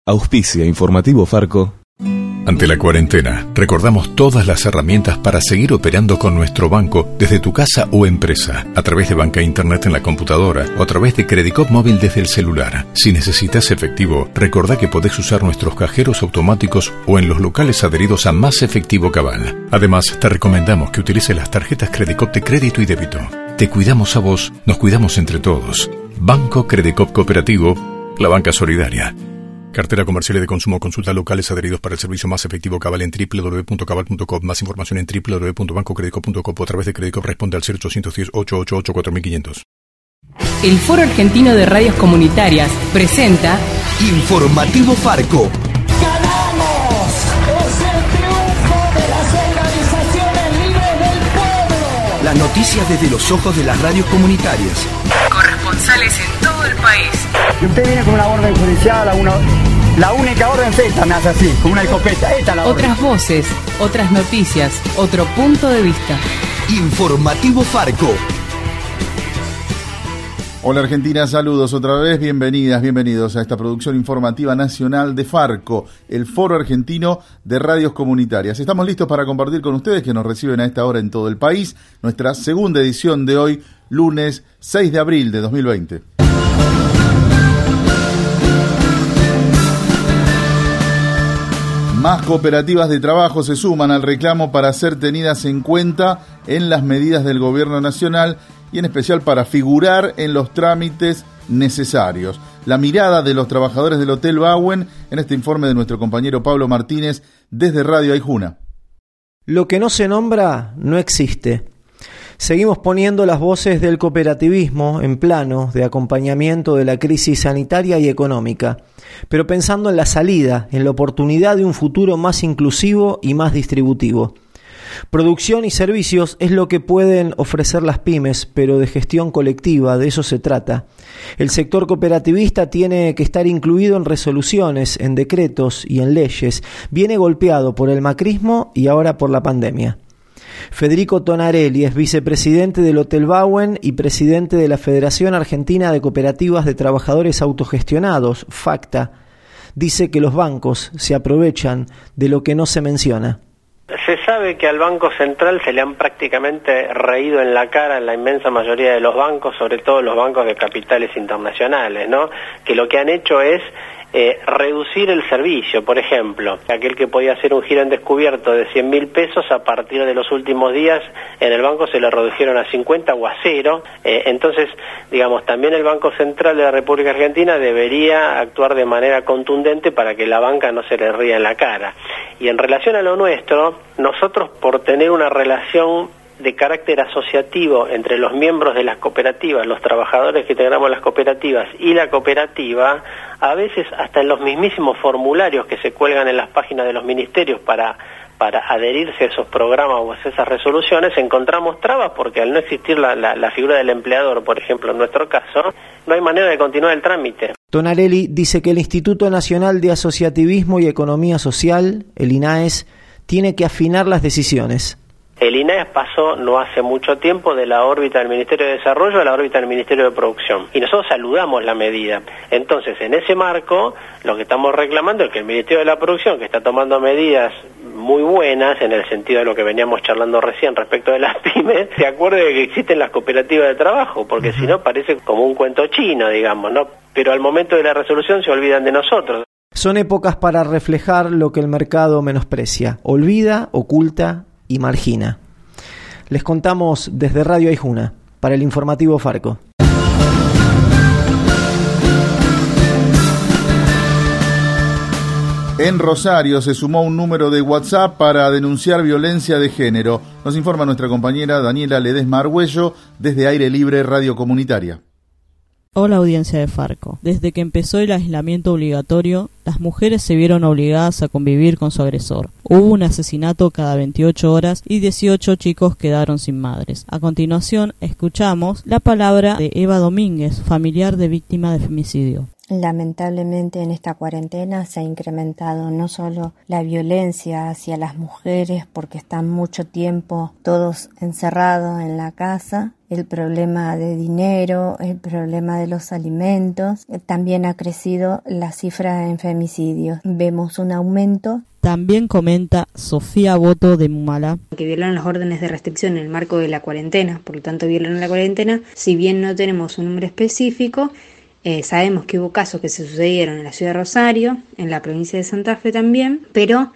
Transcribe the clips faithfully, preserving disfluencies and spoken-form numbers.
Auspicia Informativo Farco. Ante la cuarentena, recordamos todas las herramientas para seguir operando con nuestro banco desde tu casa o empresa, a través de banca internet en la computadora o a través de Credicop móvil desde el celular. Si necesitas efectivo, recordá que podés usar nuestros cajeros automáticos o en los locales adheridos a Más Efectivo Cabal. Además, te recomendamos que utilices las tarjetas Credicop de crédito y débito. Te cuidamos a vos, nos cuidamos entre todos. Banco Credicop Cooperativo, la banca solidaria. Cartera comercial y de consumo. Consulta locales adheridos para el servicio Más Efectivo Cabal en doble u doble u doble u punto cabal punto com. Más información en doble u doble u doble u punto banco credicop punto com o a través de Credicop. Responde al cero ochocientos diez, ochocientos ochenta y ocho, cuatro mil quinientos. El Foro Argentino de Radios Comunitarias presenta Informativo Farco. ¡Ganamos! ¡Es el triunfo de las organizaciones libres del pueblo! Las noticias desde los ojos de las radios comunitarias. Corresponsales en todo el país. Y usted viene con una orden judicial, una, la única orden es esta, me hace así, con una escopeta, esta es la orden. Otras voces, otras noticias, otro punto de vista. Informativo Farco. Hola Argentina, saludos otra vez, bienvenidas, bienvenidos a esta producción informativa nacional de Farco, el Foro Argentino de Radios Comunitarias. Estamos listos para compartir con ustedes, que nos reciben a esta hora en todo el país, nuestra segunda edición de hoy, lunes seis de abril de dos mil veinte. Más cooperativas de trabajo se suman al reclamo para ser tenidas en cuenta en las medidas del gobierno nacional y en especial para figurar en los trámites necesarios. La mirada de los trabajadores del Hotel Bauen en este informe de nuestro compañero Pablo Martínez desde Radio Aijuna. Lo que no se nombra no existe. Seguimos poniendo las voces del cooperativismo en plano de acompañamiento de la crisis sanitaria y económica, pero pensando en la salida, en la oportunidad de un futuro más inclusivo y más distributivo. Producción y servicios es lo que pueden ofrecer las pymes, pero de gestión colectiva, de eso se trata. El sector cooperativista tiene que estar incluido en resoluciones, en decretos y en leyes. Viene golpeado por el macrismo y ahora por la pandemia. Federico Tonarelli es vicepresidente del Hotel Bauen y presidente de la Federación Argentina de Cooperativas de Trabajadores Autogestionados, FACTA. Dice que los bancos se aprovechan de lo que no se menciona. Se sabe que al Banco Central se le han prácticamente reído en la cara en la inmensa mayoría de los bancos, sobre todo los bancos de capitales internacionales, ¿no? Que lo que han hecho es eh, reducir el servicio. Por ejemplo, aquel que podía hacer un giro en descubierto de cien mil pesos, a partir de los últimos días en el banco se lo redujeron a cincuenta o a cero. Eh, entonces, digamos, también el Banco Central de la República Argentina debería actuar de manera contundente para que la banca no se le ría en la cara. Y en relación a lo nuestro, nosotros, por tener una relación de carácter asociativo entre los miembros de las cooperativas, los trabajadores que integramos las cooperativas y la cooperativa, a veces hasta en los mismísimos formularios que se cuelgan en las páginas de los ministerios para para adherirse a esos programas o a esas resoluciones, encontramos trabas, porque al no existir la, la, la figura del empleador, por ejemplo, en nuestro caso, no hay manera de continuar el trámite. Tonarelli dice que el Instituto Nacional de Asociativismo y Economía Social, el INAES, tiene que afinar las decisiones. El INAES pasó no hace mucho tiempo de la órbita del Ministerio de Desarrollo a la órbita del Ministerio de Producción, y nosotros saludamos la medida. Entonces, en ese marco, lo que estamos reclamando es que el Ministerio de la Producción, que está tomando medidas muy buenas en el sentido de lo que veníamos charlando recién respecto de las pymes, se acuerde de que existen las cooperativas de trabajo, porque uh-huh. si no parece como un cuento chino, digamos, ¿no? Pero al momento de la resolución se olvidan de nosotros. Son épocas para reflejar lo que el mercado menosprecia, olvida, oculta y margina. Les contamos desde Radio Aijuna, para el Informativo Farco. En Rosario se sumó un número de WhatsApp para denunciar violencia de género. Nos informa nuestra compañera Daniela Ledesma Argüello desde Aire Libre Radio Comunitaria. Hola audiencia de Farco. Desde que empezó el aislamiento obligatorio, las mujeres se vieron obligadas a convivir con su agresor. Hubo un asesinato cada veintiocho horas y dieciocho chicos quedaron sin madres. A continuación, escuchamos la palabra de Eva Domínguez, familiar de víctima de femicidio. Lamentablemente en esta cuarentena se ha incrementado no solo la violencia hacia las mujeres porque están mucho tiempo todos encerrados en la casa, el problema de dinero, el problema de los alimentos, también ha crecido la cifra de femicidios. Vemos un aumento. También comenta Sofía Boto de Mumala. Que violaron las órdenes de restricción en el marco de la cuarentena, por lo tanto violaron la cuarentena, si bien no tenemos un número específico. Eh, sabemos que hubo casos que se sucedieron en la ciudad de Rosario, en la provincia de Santa Fe también, pero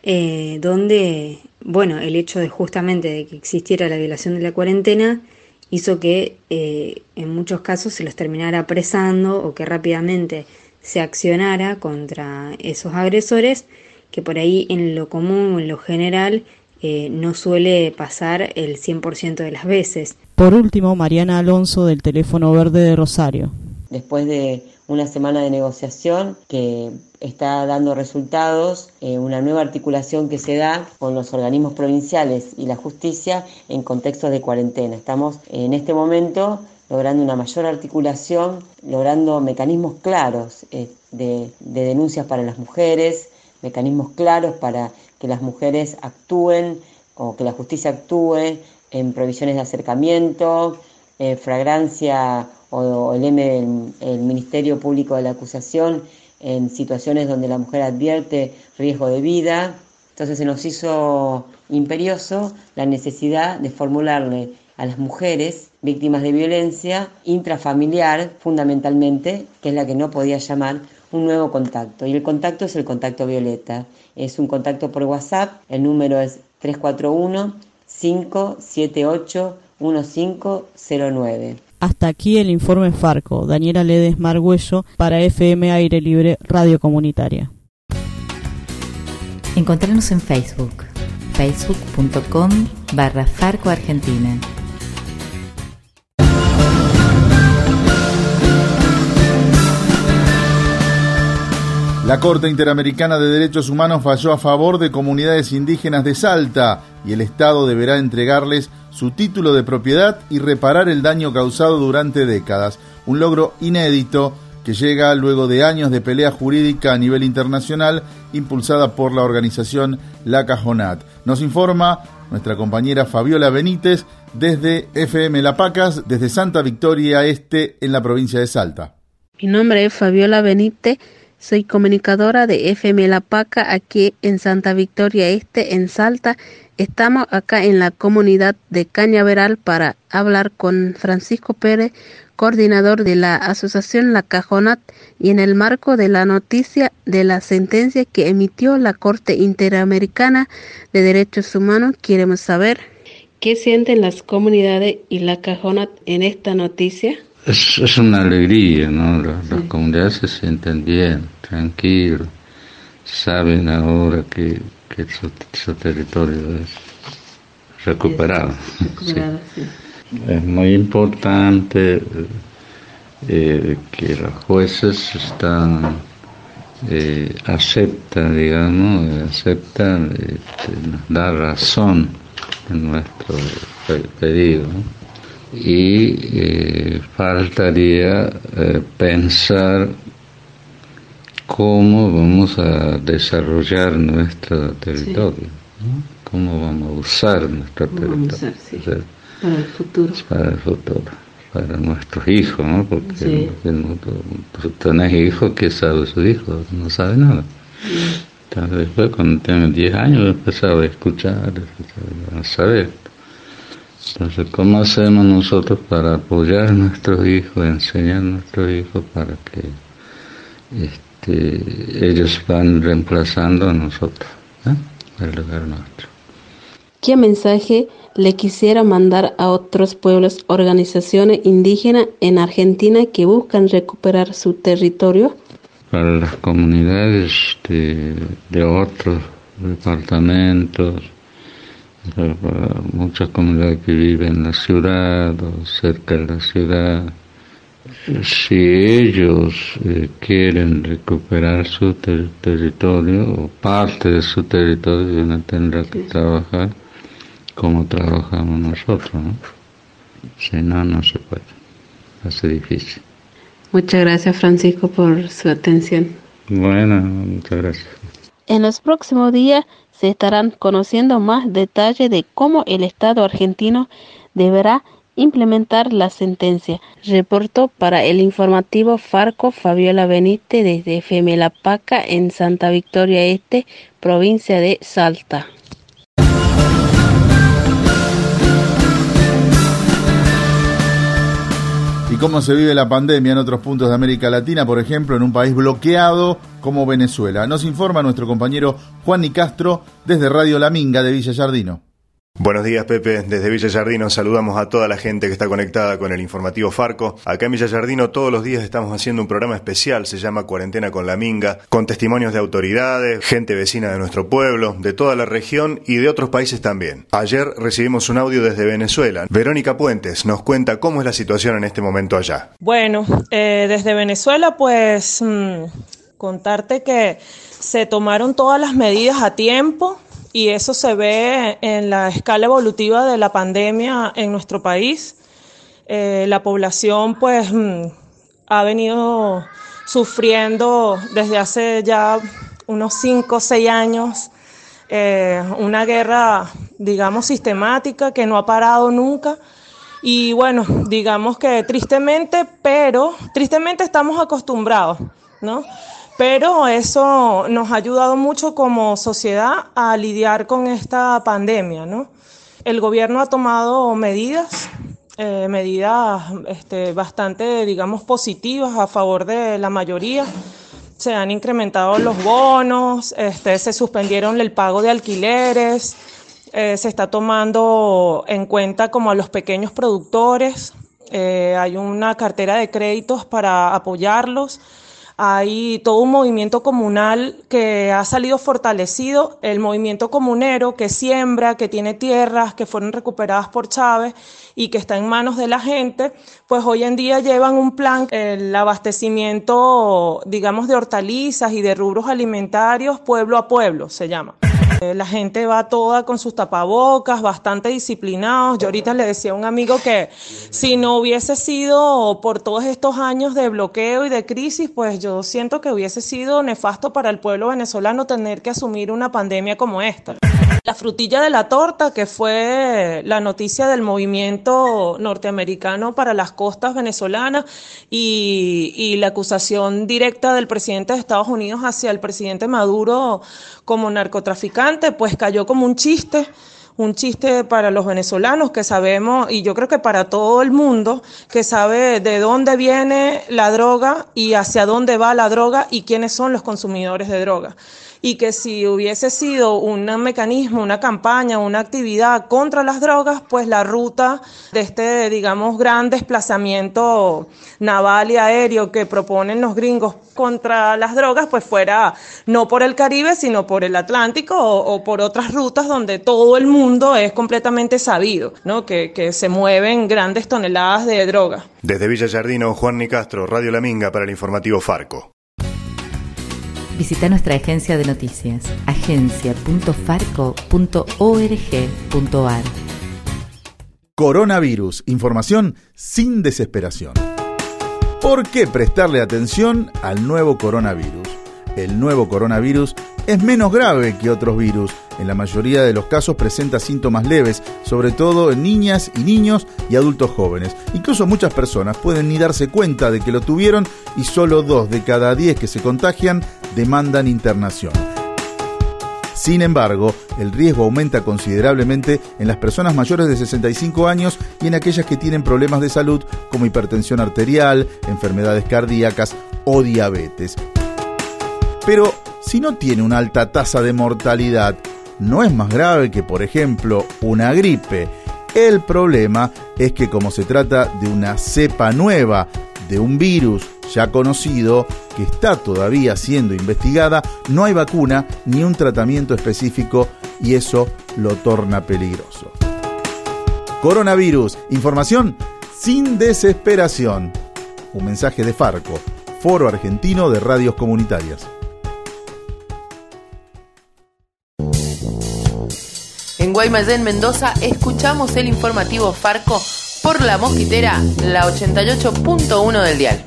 eh, donde, bueno, el hecho de justamente de que existiera la violación de la cuarentena hizo que eh, en muchos casos se los terminara apresando o que rápidamente se accionara contra esos agresores, que por ahí en lo común o en lo general eh, no suele pasar el cien por ciento de las veces. Por último, Mariana Alonso del Teléfono Verde de Rosario. Después de una semana de negociación que está dando resultados, eh, una nueva articulación que se da con los organismos provinciales y la justicia en contextos de cuarentena. Estamos en este momento logrando una mayor articulación, logrando mecanismos claros eh, de, de denuncias para las mujeres, mecanismos claros para que las mujeres actúen o que la justicia actúe en provisiones de acercamiento, eh, flagrancia o el, M, el, el Ministerio Público de la Acusación en situaciones donde la mujer advierte riesgo de vida. Entonces se nos hizo imperioso la necesidad de formularle a las mujeres víctimas de violencia intrafamiliar, fundamentalmente, que es la que no podía llamar, un nuevo contacto. Y el contacto es el contacto violeta. Es un contacto por WhatsApp, el número es tres cuatro uno, cinco siete ocho, uno cinco cero nueve. Hasta aquí el informe Farco. Daniela Ledes Margüello para F M Aire Libre Radio Comunitaria. Encontrarnos en Facebook, facebook punto com barra Farco Argentina. La Corte Interamericana de Derechos Humanos falló a favor de comunidades indígenas de Salta y el Estado deberá entregarles su título de propiedad y reparar el daño causado durante décadas. Un logro inédito que llega luego de años de pelea jurídica a nivel internacional impulsada por la organización La Cajonat. Nos informa nuestra compañera Fabiola Benítez desde F M La Pacas, desde Santa Victoria Este en la provincia de Salta. Mi nombre es Fabiola Benítez. Soy comunicadora de F M La Paca aquí en Santa Victoria Este, en Salta. Estamos acá en la comunidad de Cañaveral para hablar con Francisco Pérez, coordinador de la asociación La Cajonat, y en el marco de la noticia de la sentencia que emitió la Corte Interamericana de Derechos Humanos, queremos saber qué sienten las comunidades y La Cajonat en esta noticia. Es, es una alegría, ¿no? Las, sí. las comunidades se sienten bien, tranquilos, saben ahora que, que su, su territorio es recuperado. Es, recuperado sí. Sí. Es muy importante eh, que los jueces están eh, aceptan, digamos, aceptan, eh, nos da razón en nuestro pedido, ¿no? Y eh, faltaría eh, pensar cómo vamos a desarrollar nuestro territorio, sí. ¿no? Cómo vamos a usar nuestro territorio usar, sí. o sea, para el futuro, para el futuro, para nuestros hijos, ¿no? Porque sí. tú tenés hijos, ¿qué sabe su hijo? No sabe nada. Sí. Entonces después, cuando tengan diez años, empezaba a escuchar, a saber. Entonces, ¿cómo hacemos nosotros para apoyar a nuestros hijos, enseñar a nuestros hijos para que este, ellos van reemplazando a nosotros, ¿eh? el lugar nuestro? ¿Qué mensaje le quisiera mandar a otros pueblos, organizaciones indígenas en Argentina que buscan recuperar su territorio? Para las comunidades de, de otros departamentos, para muchas comunidades que viven en la ciudad o cerca de la ciudad, si ellos eh, quieren recuperar su ter- territorio o parte de su territorio, uno tendrá que trabajar como trabajamos nosotros, ¿no? Si no, no se puede, hace difícil. Muchas gracias, Francisco, por su atención. Bueno, muchas gracias. En los próximos días se estarán conociendo más detalles de cómo el Estado argentino deberá implementar la sentencia. Reportó para el informativo Farco Fabiola Benítez desde F M La Paca en Santa Victoria Este, provincia de Salta. ¿Y cómo se vive la pandemia en otros puntos de América Latina, por ejemplo, en un país bloqueado como Venezuela? Nos informa nuestro compañero Juan Nicastro desde Radio La Minga de Villa Yardino. Buenos días, Pepe. Desde Villa Yardino saludamos a toda la gente que está conectada con el informativo Farco. Acá en Villa Yardino todos los días estamos haciendo un programa especial, se llama Cuarentena con la Minga, con testimonios de autoridades, gente vecina de nuestro pueblo, de toda la región y de otros países también. Ayer recibimos un audio desde Venezuela. Verónica Puentes nos cuenta cómo es la situación en este momento allá. Bueno, eh, desde Venezuela pues mmm, contarte que se tomaron todas las medidas a tiempo. Y eso se ve en la escala evolutiva de la pandemia en nuestro país. Eh, la población pues ha venido sufriendo desde hace ya unos cinco o seis años eh, una guerra, digamos, sistemática que no ha parado nunca. Y bueno, digamos que tristemente, pero tristemente estamos acostumbrados, ¿no? Pero eso nos ha ayudado mucho como sociedad a lidiar con esta pandemia, ¿no? El gobierno ha tomado medidas, eh, medidas este, bastante, digamos, positivas a favor de la mayoría. Se han incrementado los bonos, este, se suspendieron el pago de alquileres, eh, se está tomando en cuenta como a los pequeños productores, eh, hay una cartera de créditos para apoyarlos. Hay todo un movimiento comunal que ha salido fortalecido, el movimiento comunero que siembra, que tiene tierras que fueron recuperadas por Chávez y que está en manos de la gente, pues hoy en día llevan un plan, el abastecimiento, digamos, de hortalizas y de rubros alimentarios pueblo a pueblo, se llama. La gente va toda con sus tapabocas, bastante disciplinados. Yo ahorita le decía a un amigo que si no hubiese sido por todos estos años de bloqueo y de crisis, pues yo siento que hubiese sido nefasto para el pueblo venezolano tener que asumir una pandemia como esta. La frutilla de la torta, que fue la noticia del movimiento norteamericano para las costas venezolanas y, y la acusación directa del presidente de Estados Unidos hacia el presidente Maduro como narcotraficante, pues cayó como un chiste. Un chiste para los venezolanos que sabemos, y yo creo que para todo el mundo, que sabe de dónde viene la droga y hacia dónde va la droga y quiénes son los consumidores de droga. Y que si hubiese sido un mecanismo, una campaña, una actividad contra las drogas, pues la ruta de este, digamos, gran desplazamiento naval y aéreo que proponen los gringos contra las drogas, pues fuera no por el Caribe, sino por el Atlántico o, o por otras rutas donde todo el mundo es completamente sabido, ¿no? Que, que se mueven grandes toneladas de droga. Desde Villa Yardino, Juan Nicastro, Radio La Minga para el informativo Farco. Visita nuestra agencia de noticias, agencia punto farco punto org punto ar. Coronavirus, información sin desesperación. ¿Por qué prestarle atención al nuevo coronavirus? El nuevo coronavirus es menos grave que otros virus. En la mayoría de los casos presenta síntomas leves, sobre todo en niñas y niños y adultos jóvenes. Incluso muchas personas pueden ni darse cuenta de que lo tuvieron y solo dos de cada diez que se contagian demandan internación. Sin embargo, el riesgo aumenta considerablemente en las personas mayores de sesenta y cinco años y en aquellas que tienen problemas de salud como hipertensión arterial, enfermedades cardíacas o diabetes. Pero si no tiene una alta tasa de mortalidad, ¿no es más grave que, por ejemplo, una gripe? El problema es que como se trata de una cepa nueva de un virus ya conocido que está todavía siendo investigada, no hay vacuna ni un tratamiento específico y eso lo torna peligroso. Coronavirus, información sin desesperación. Un mensaje de Farco, Foro Argentino de Radios Comunitarias. En Guaymallén, Mendoza, escuchamos el informativo Farco Por La Mosquitera, la ochenta y ocho punto uno del dial.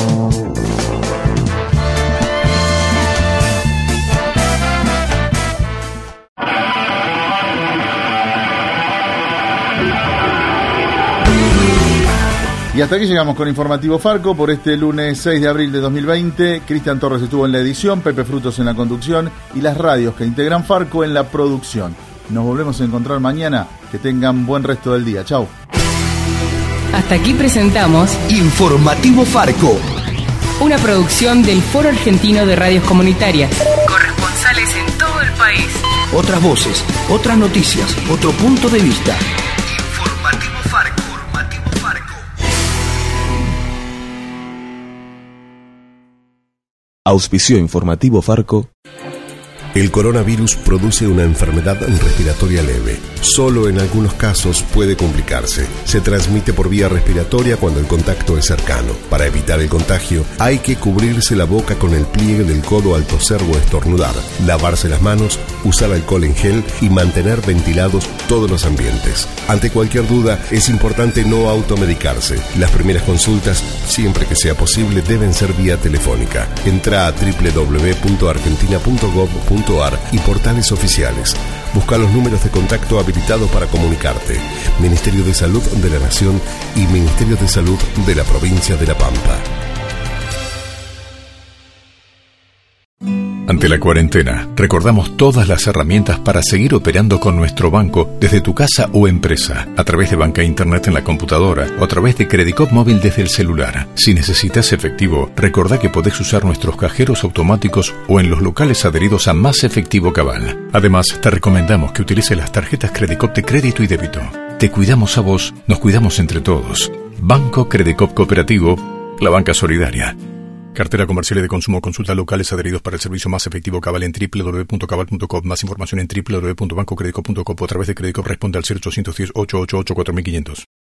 Y hasta aquí llegamos con Informativo Farco por este lunes seis de abril de dos mil veinte. Cristian Torres estuvo en la edición, Pepe Frutos en la conducción y las radios que integran Farco en la producción. Nos volvemos a encontrar mañana. Que tengan buen resto del día. Chau. Hasta aquí presentamos Informativo Farco, una producción del Foro Argentino de Radios Comunitarias. Corresponsales en todo el país. Otras voces, otras noticias, otro punto de vista. Informativo Farco. Auspició Informativo Farco. El coronavirus produce una enfermedad respiratoria leve. Solo en algunos casos puede complicarse. Se transmite por vía respiratoria cuando el contacto es cercano. Para evitar el contagio, hay que cubrirse la boca con el pliegue del codo al toser o estornudar, lavarse las manos, usar alcohol en gel y mantener ventilados todos los ambientes. Ante cualquier duda, es importante no automedicarse. Las primeras consultas, siempre que sea posible, deben ser vía telefónica. Entra a doble u doble u doble u punto argentina punto gov punto ar y portales oficiales. Busca los números de contacto habilitados para comunicarte. Ministerio de Salud de la Nación y Ministerio de Salud de la Provincia de La Pampa. Ante la cuarentena, recordamos todas las herramientas para seguir operando con nuestro banco desde tu casa o empresa, a través de banca internet en la computadora o a través de Credicop móvil desde el celular. Si necesitas efectivo, recordá que podés usar nuestros cajeros automáticos o en los locales adheridos a Más Efectivo Cabal. Además, te recomendamos que utilices las tarjetas Credicop de crédito y débito. Te cuidamos a vos, nos cuidamos entre todos. Banco Credicop Cooperativo, la banca solidaria. Cartera comercial y de consumo. Consulta locales adheridos para el servicio Más Efectivo Cabal en doble u doble u doble u punto cabal punto com. Más información en doble u doble u doble u punto banco credicop punto com o a través de Credicop. Responde al cero ochocientos diez, ochocientos ochenta y ocho, cuatro mil quinientos.